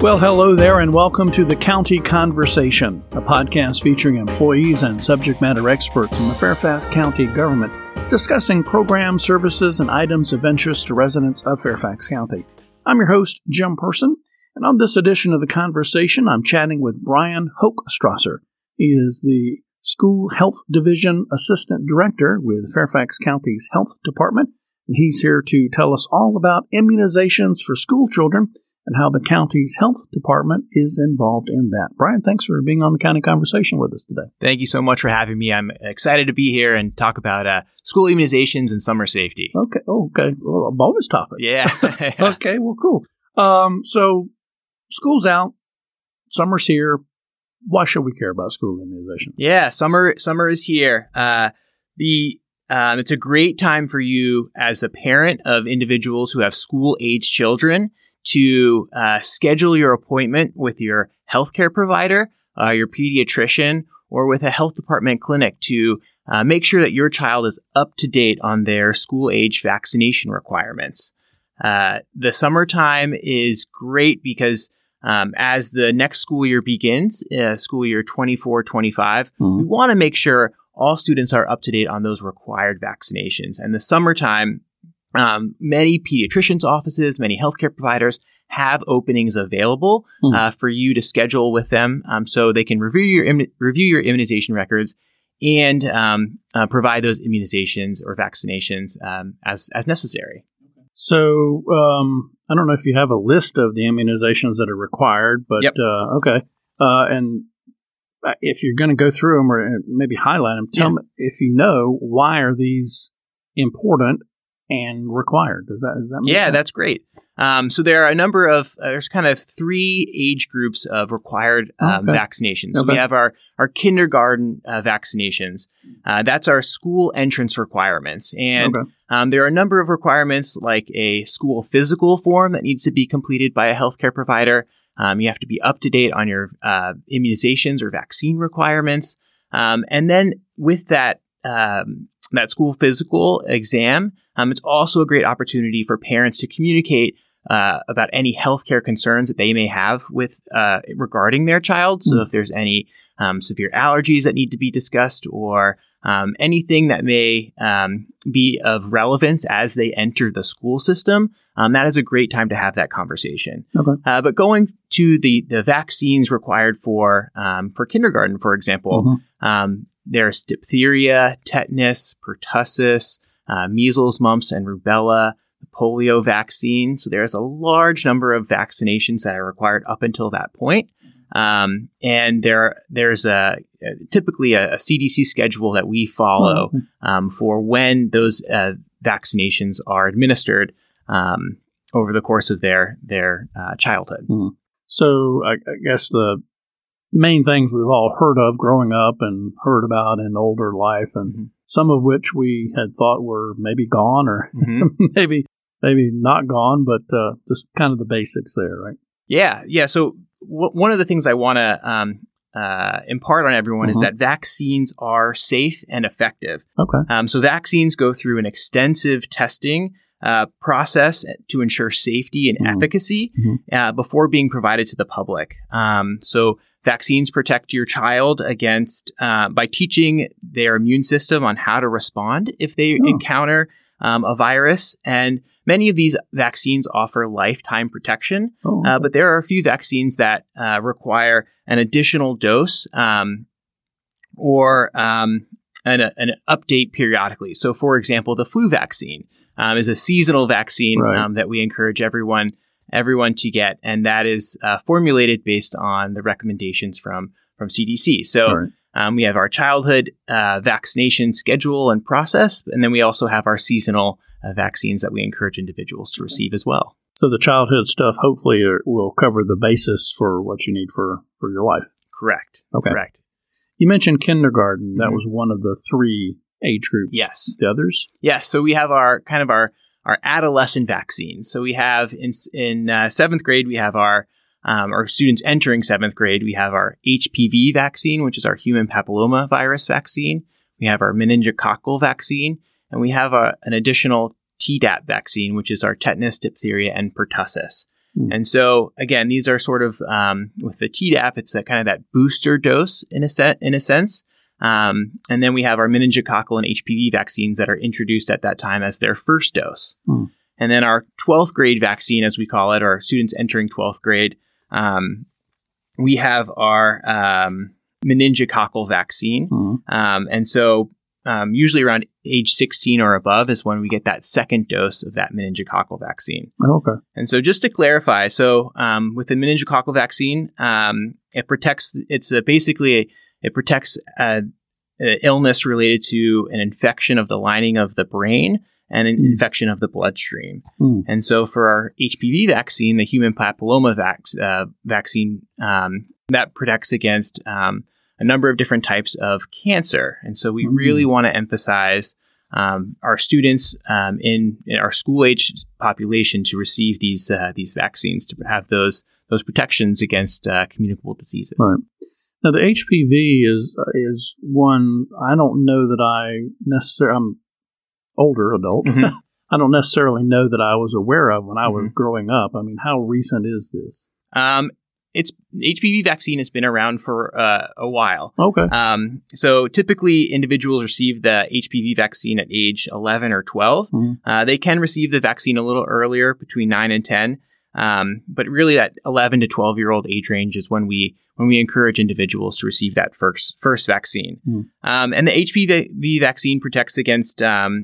Well, hello there, and welcome to the County Conversation, a podcast featuring employees and subject matter experts in the Fairfax County government discussing programs, services, and items of interest to residents of Fairfax County. I'm your host, Jim Person, and on this edition of the Conversation, I'm chatting with Brian Hochstrasser. He is the School Health Division Assistant Director with Fairfax County's Health Department, and he's here to tell us all about immunizations for school children and how the county's health department is involved in that. Brian, thanks for being on the County Conversation with us today. Thank you so much for having me. I'm excited to be here and talk about school immunizations and summer safety. Okay. Well, a bonus topic. Yeah. Okay, well, cool. So school's out, summer's here. Why should we care about school immunization? Yeah, summer is here. It's a great time for you as a parent of individuals who have school-age children to schedule your appointment with your healthcare provider, your pediatrician, or with a health department clinic to make sure that your child is up to date on their school-age vaccination requirements. The summertime is great because as the next school year begins, school year 24-25, we want to make sure all students are up to date on those required vaccinations. And the summertime, many pediatricians' offices, many healthcare providers have openings available for you to schedule with them, so they can review your immunization records and provide those immunizations or vaccinations as necessary. So I don't know if you have a list of the immunizations that are required, but Yep. Okay. And if you're going to go through them or maybe highlight them, tell me if you know why are these important and required. Does that make sense? That's great. So there are a number of, there's kind of three age groups of required vaccinations. So we have our kindergarten vaccinations. That's our school entrance requirements. And there are a number of requirements like a school physical form that needs to be completed by a healthcare provider. You have to be up to date on your immunizations or vaccine requirements. And then with that school physical exam, it's also a great opportunity for parents to communicate about any healthcare concerns that they may have with regarding their child. So if there's any severe allergies that need to be discussed or anything that may be of relevance as they enter the school system, that is a great time to have that conversation. Okay. But going to the vaccines required for kindergarten, for example, there's diphtheria, tetanus, pertussis, measles, mumps, and rubella, the polio vaccine. So there's a large number of vaccinations that are required up until that point. And there's typically a CDC schedule that we follow for when those vaccinations are administered over the course of their childhood. So I guess the main things we've all heard of growing up and heard about in older life, and some of which we had thought were maybe gone or maybe not gone, but just kind of the basics there, right? Yeah. So one of the things I want to impart on everyone is that vaccines are safe and effective. Okay. So vaccines go through an extensive testing process to ensure safety and efficacy before being provided to the public. So vaccines protect your child against by teaching their immune system on how to respond if they encounter a virus. And many of these vaccines offer lifetime protection, but there are a few vaccines that require an additional dose or an update periodically. So, for example, the flu vaccine is a seasonal vaccine that we encourage everyone to get, and that is formulated based on the recommendations from CDC. So we have our childhood vaccination schedule and process, and then we also have our seasonal vaccines that we encourage individuals to receive as well. So the childhood stuff hopefully will cover the basis for what you need for your life. Correct. Okay. Correct. You mentioned kindergarten. That was one of the three age groups. Yes. The others? Yes. So we have our adolescent vaccines. So we have in seventh grade, we have our students entering seventh grade, we have our HPV vaccine, which is our human papilloma virus vaccine. We have our meningococcal vaccine, and we have an additional Tdap vaccine, which is our tetanus, diphtheria, and pertussis. And so, again, these are sort of, with the Tdap, it's kind of that booster dose in a sense. And then we have our meningococcal and HPV vaccines that are introduced at that time as their first dose. And then our 12th grade vaccine, as we call it, or students entering 12th grade, we have our meningococcal vaccine. And so usually around age 16 or above is when we get that second dose of that meningococcal vaccine. Okay. And so just to clarify, so with the meningococcal vaccine, it protects, it protects illness related to an infection of the lining of the brain and an infection of the bloodstream. And so for our HPV vaccine, the human papilloma vaccine, that protects against a number of different types of cancer. And so we really want to emphasize our students in our school-age population to receive these vaccines to have those protections against communicable diseases. Right. Now, the HPV is one I don't know that I necessarily. I'm older adult. I don't necessarily know that I was aware of when I was growing up. I mean, how recent is this? HPV vaccine has been around for a while. Okay. So typically individuals receive the HPV vaccine at age 11 or 12. They can receive the vaccine a little earlier, between 9 and 10. But really that 11 to 12-year-old age range is when we encourage individuals to receive that first vaccine. And the HPV vaccine protects against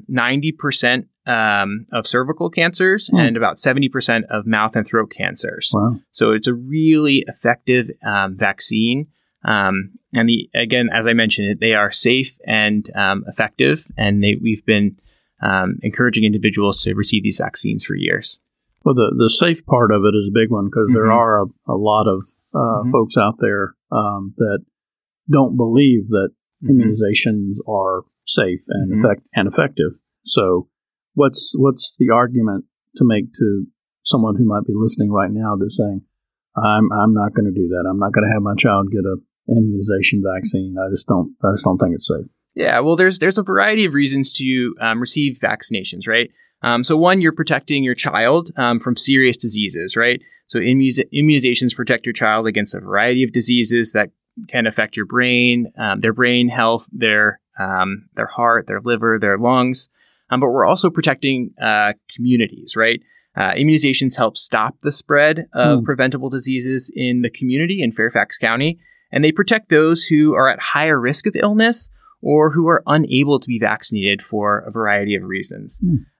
90% of cervical cancers and about 70% of mouth and throat cancers. Wow. So it's a really effective vaccine. And again, as I mentioned, they are safe and effective, and we've been encouraging individuals to receive these vaccines for years. Well, the safe part of it is a big one because there are a lot of folks out there that don't believe that immunizations are safe and effective. So what's the argument to make to someone who might be listening right now that's saying, I'm not going to do that. I'm not going to have my child get an immunization vaccine. I just don't think it's safe. Yeah, well, there's a variety of reasons to receive vaccinations, right? So one, you're protecting your child from serious diseases, right? So immunizations protect your child against a variety of diseases that can affect your brain, their brain health, their heart, their liver, their lungs. But we're also protecting communities, right? Immunizations help stop the spread of preventable diseases in the community in Fairfax County, and they protect those who are at higher risk of illness or who are unable to be vaccinated for a variety of reasons.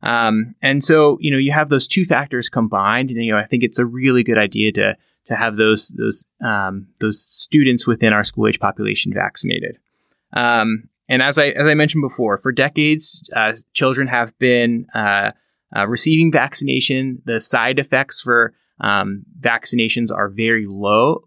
And so, you have those two factors combined, and, I think it's a really good idea to have those students within our school age population vaccinated. And as I mentioned before, for decades, children have been receiving vaccination. The side effects for vaccinations are very low.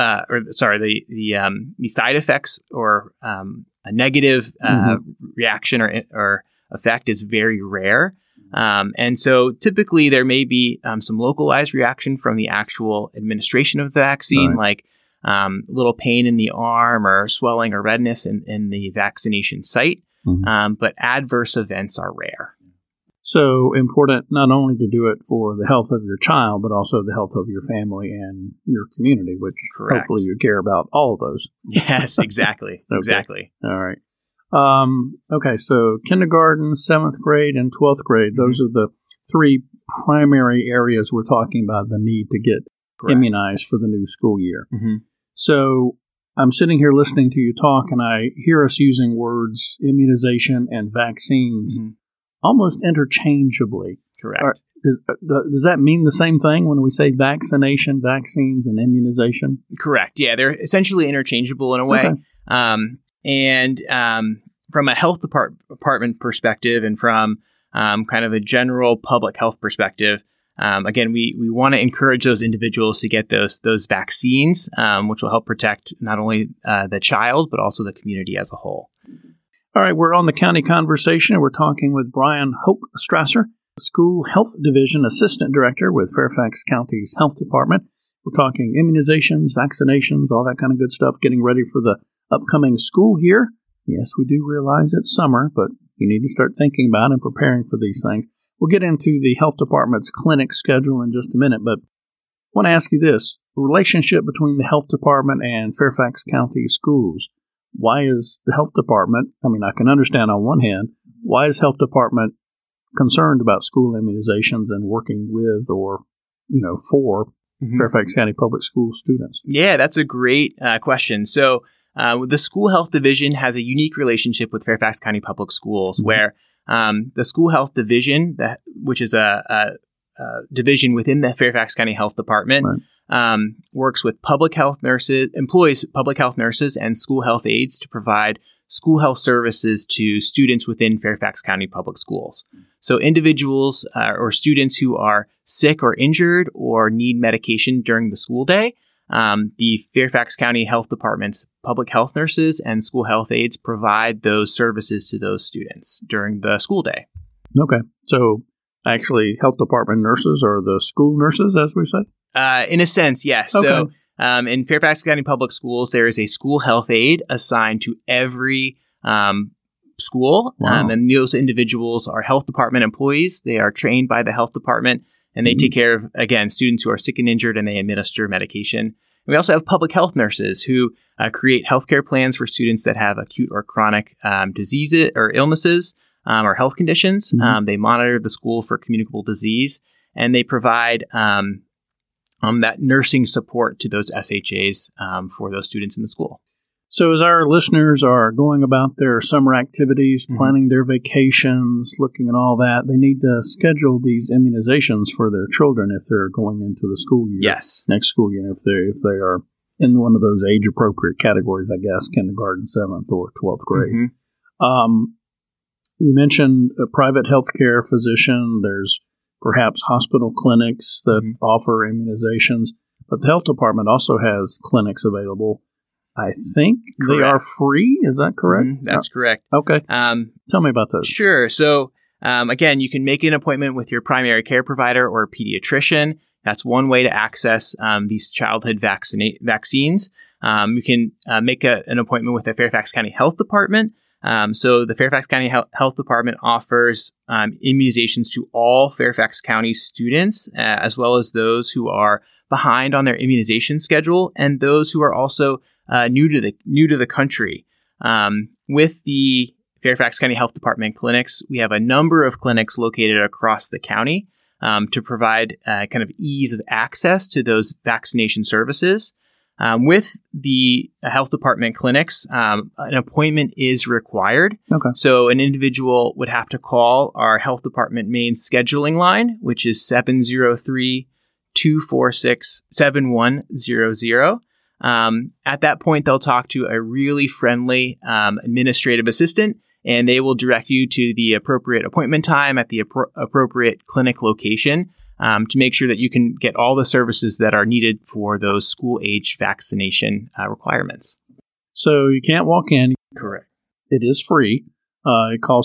The side effects or a negative reaction or effect is very rare. And so typically there may be some localized reaction from the actual administration of the vaccine, like a little pain in the arm or swelling or redness in the vaccination site. But adverse events are rare. So important not only to do it for the health of your child, but also the health of your family and your community, which hopefully you care about all of those. Yes, exactly. Okay. Exactly. All right. Okay, so kindergarten, 7th grade, and 12th grade, those are the three primary areas we're talking about the need to get immunized for the new school year. So I'm sitting here listening to you talk, and I hear us using words immunization and vaccines almost interchangeably. Correct. Does that mean the same thing when we say vaccination, vaccines, and immunization? Correct. Yeah, they're essentially interchangeable in a way. And from a health department perspective and from kind of a general public health perspective, again, we want to encourage those individuals to get those vaccines, which will help protect not only the child, but also the community as a whole. All right, we're on the County Conversation, and we're talking with Brian Hochstrasser, School Health Division Assistant Director with Fairfax County's Health Department. We're talking immunizations, vaccinations, all that kind of good stuff, getting ready for the upcoming school year. Yes, we do realize it's summer, but you need to start thinking about and preparing for these things. We'll get into the Health Department's clinic schedule in just a minute, but want to ask you this. Relationship between the health department and Fairfax County schools. Why is the health department, I can understand on one hand, why is health department concerned about school immunizations and working with or, for Fairfax County Public School students? Yeah, that's a great question. So the School Health Division has a unique relationship with Fairfax County Public Schools where the School Health Division, which is a division within the Fairfax County Health Department, works with public health nurses, employs public health nurses and school health aides to provide school health services to students within Fairfax County Public Schools. So individuals or students who are sick or injured or need medication during the school day, the Fairfax County Health Department's public health nurses and school health aides provide those services to those students during the school day. Okay. So actually, health department nurses are the school nurses, as we say? In a sense, yes. Okay. So in Fairfax County Public Schools, there is a school health aide assigned to every school. Wow. And those individuals are health department employees. They are trained by the health department, and they take care of, again, students who are sick and injured, and they administer medication. And we also have public health nurses who create healthcare plans for students that have acute or chronic diseases or illnesses or health conditions. They monitor the school for communicable disease, and they provide that nursing support to those SHAs for those students in the school. So as our listeners are going about their summer activities, planning their vacations, looking at all that, they need to schedule these immunizations for their children if they're going into the school year. Yes. Next school year, if they are in one of those age-appropriate categories, I guess, kindergarten, 7th, or 12th grade. You mentioned a private healthcare physician. There's perhaps hospital clinics that offer immunizations, but the health department also has clinics available. I think they are free. Is that correct? That's correct. Okay. Tell me about those. Sure. So, again, you can make an appointment with your primary care provider or a pediatrician. That's one way to access these childhood vaccines. You can make an appointment with the Fairfax County Health Department. So the Fairfax County Health Department offers immunizations to all Fairfax County students, as well as those who are behind on their immunization schedule and those who are also new to the country. With the Fairfax County Health Department clinics, we have a number of clinics located across the county to provide kind of ease of access to those vaccination services. With the health department clinics, an appointment is required. Okay. So an individual would have to call our health department main scheduling line, which is 703-246-7100. At that point, they'll talk to a really friendly administrative assistant, and they will direct you to the appropriate appointment time at the appropriate clinic location. To make sure that you can get all the services that are needed for those school-age vaccination requirements. So you can't walk in. Correct. It is free. Call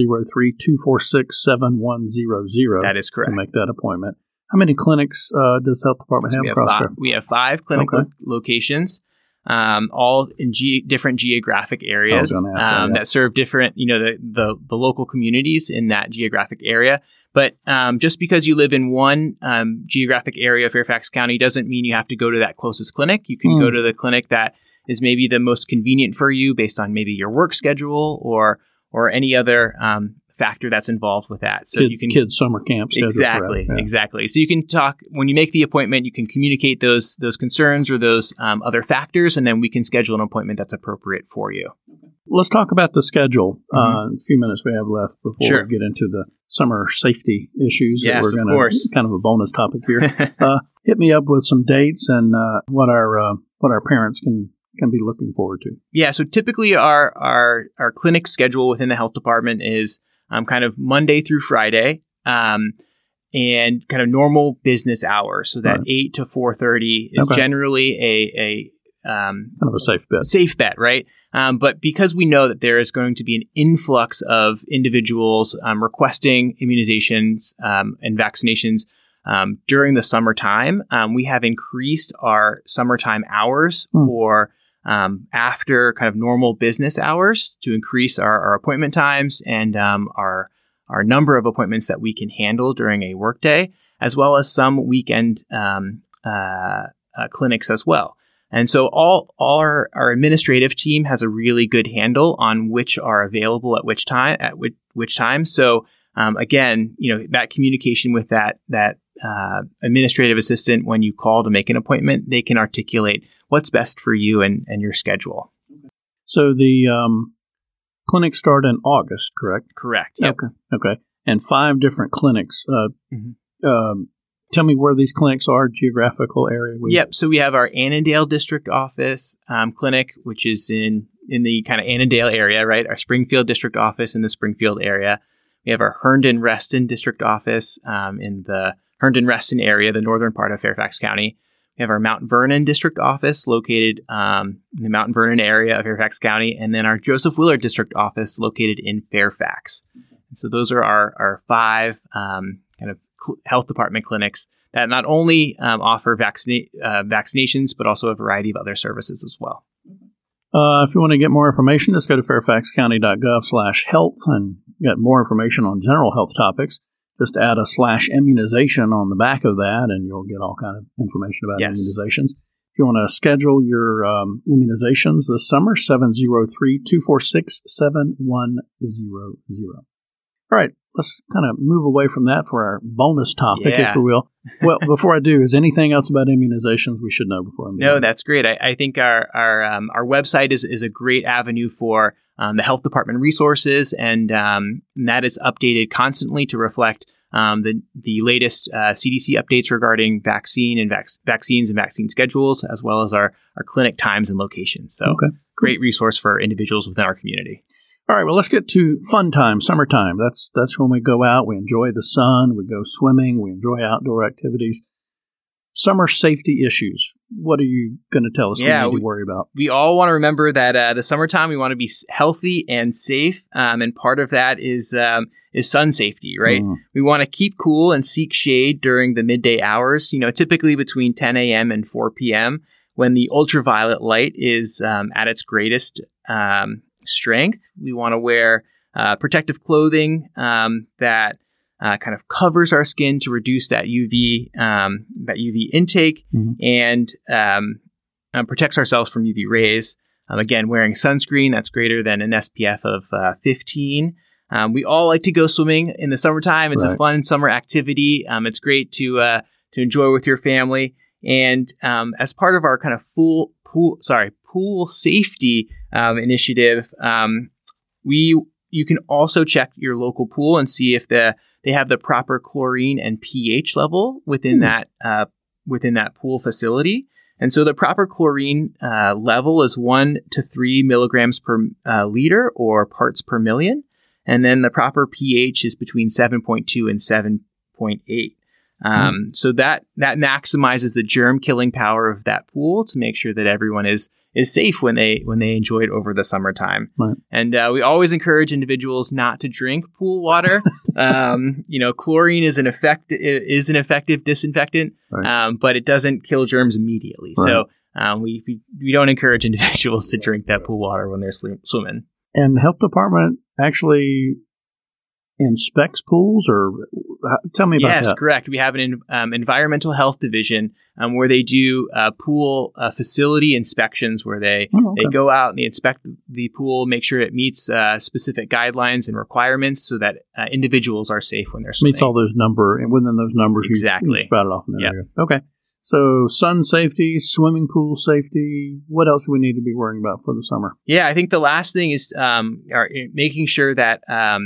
703-246-7100. That is correct. To make that appointment. How many clinics does the health department have across there? We have 5 clinical locations, all in different geographic areas that serve different, the local communities in that geographic area. But just because you live in one geographic area of Fairfax County doesn't mean you have to go to that closest clinic. You can go to the clinic that is maybe the most convenient for you based on maybe your work schedule or any other factor that's involved with that. So you can kids summer camp schedule. Exactly. So you can talk when you make the appointment. You can communicate those concerns or those other factors, and then we can schedule an appointment that's appropriate for you. Let's talk about the schedule. A few minutes we have left before we get into the summer safety issues. Yes, we're gonna, of course. Kind of a bonus topic here. Hit me up with some dates and what our parents can be looking forward to. Yeah. So typically our clinic schedule within the health department is kind of Monday through Friday, and kind of normal business hours. So that 8 to 4:30 is generally a kind of a safe bet. Safe bet, right? But because we know that there is going to be an influx of individuals requesting immunizations and vaccinations during the summertime, we have increased our summertime hours for after kind of normal business hours to increase our appointment times and our number of appointments that we can handle during a workday, as well as some weekend clinics as well. And so all our administrative team has a really good handle on which are available at which time. So again, that communication with that administrative assistant, when you call to make an appointment, they can articulate what's best for you and your schedule. So the clinics start in August, correct? Correct. Yep. Okay. And 5 different clinics. Tell me where these clinics are, geographical area. Yep. So we have our Annandale District Office clinic, which is in the kind of Annandale area, right? Our Springfield District Office in the Springfield area. We have our Herndon-Reston District Office in the Herndon-Reston area, the northern part of Fairfax County. We have our Mount Vernon District Office located in the Mount Vernon area of Fairfax County, and then our Joseph Willard District Office located in Fairfax. And so those are our 5 kind of health department clinics that not only offer vaccinations, but also a variety of other services as well. If you want to get more information, just go to fairfaxcounty.gov/health and get more information on general health topics. Just add a /immunization on the back of that, and you'll get all kind of information about immunizations. If you want to schedule your immunizations this summer, 703-246-7100. All right, let's kind of move away from that for our bonus topic, if you will. Well, before I do, is anything else about immunizations we should know before I move on? No, that's great. I think our website is a great avenue for the health department resources, and that is updated constantly to reflect the latest CDC updates regarding vaccines and vaccine schedules, as well as our clinic times and locations. So great resource for individuals within our community. All right, well, let's get to fun time, summertime. That's when we go out, we enjoy the sun, we go swimming, we enjoy outdoor activities. Summer safety issues. What are you going to tell us we need to worry about? We all want to remember that the summertime, we want to be healthy and safe, and part of that is sun safety, right? We want to keep cool and seek shade during the midday hours, typically between 10 a.m. and 4 p.m. when the ultraviolet light is at its greatest strength. We want to wear protective clothing that kind of covers our skin to reduce that UV intake and protects ourselves from UV rays. Again, wearing sunscreen that's greater than an SPF of 15. We all like to go swimming in the summertime. It's a fun summer activity. It's great to enjoy with your family. And as part of our kind of pool safety initiative, you can also check your local pool and see if they have the proper chlorine and pH level within that pool facility. And so the proper chlorine level is 1 to 3 milligrams per liter or parts per million. And then the proper pH is between 7.2 and 7.8. So that maximizes the germ killing power of that pool to make sure that everyone is safe when they enjoy it over the summertime. Right. And we always encourage individuals not to drink pool water. Chlorine is an effective disinfectant, but it doesn't kill germs immediately. Right. So we don't encourage individuals to drink that pool water when they're swimming. And the health department actually inspects pools, or tell me about that. Yes, correct. We have an environmental health division where they do pool facility inspections, where they go out and they inspect the pool, make sure it meets specific guidelines and requirements so that individuals are safe when they're swimming. Meets all those and within those numbers, you spout it off in that area. Okay. So sun safety, swimming pool safety, what else do we need to be worrying about for the summer? Yeah, I think the last thing is making sure that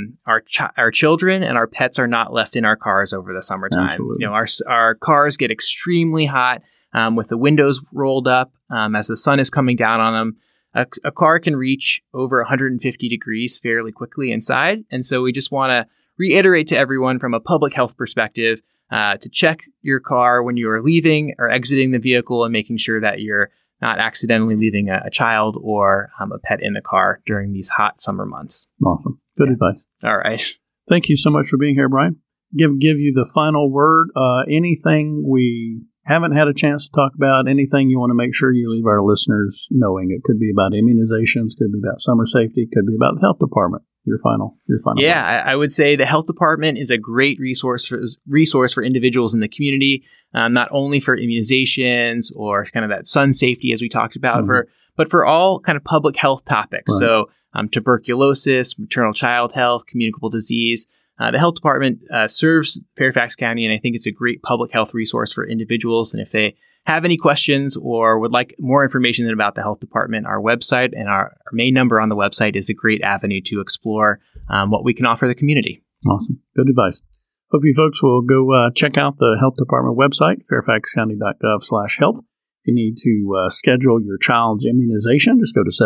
our children and our pets are not left in our cars over the summertime. Absolutely. Our cars get extremely hot with the windows rolled up as the sun is coming down on them. A car can reach over 150 degrees fairly quickly inside. And so we just want to reiterate to everyone from a public health perspective to check your car when you are leaving or exiting the vehicle, and making sure that you're not accidentally leaving a child or a pet in the car during these hot summer months. Awesome. Good advice. All right. Thank you so much for being here, Brian. Give you the final word. Anything we haven't had a chance to talk about, anything you want to make sure you leave our listeners knowing. It could be about immunizations, could be about summer safety, could be about the health department. Your final. Yeah, I would say the health department is a great resource for individuals in the community, not only for immunizations or kind of that sun safety as we talked about, but for all kind of public health topics. Right. So tuberculosis, maternal child health, communicable disease. The health department serves Fairfax County, and I think it's a great public health resource for individuals. And if they have any questions or would like more information about the health department, our website and our main number on the website is a great avenue to explore what we can offer the community. Awesome. Good advice. Hope you folks will go check out the health department website, fairfaxcounty.gov/health. If you need to schedule your child's immunization, just go to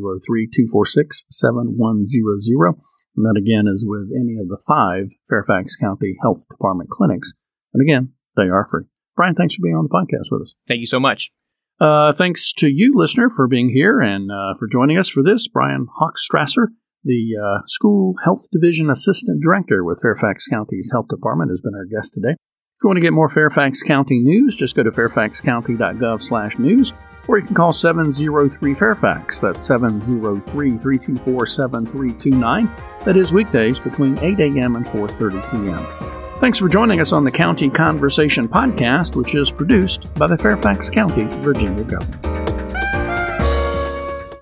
703-246-7100. And that, again, is with any of the 5 Fairfax County Health Department clinics. And again, they are free. Brian, thanks for being on the podcast with us. Thank you so much. Thanks to you, listener, for being here and for joining us for this. Brian Hochstrasser, the School Health Division Assistant Director with Fairfax County's Health Department, has been our guest today. If you want to get more Fairfax County news, just go to fairfaxcounty.gov/news, or you can call 703-FAIRFAX. That's 703-324-7329. That is weekdays between 8 a.m. and 4:30 p.m. Thanks for joining us on the County Conversation podcast, which is produced by the Fairfax County, Virginia government.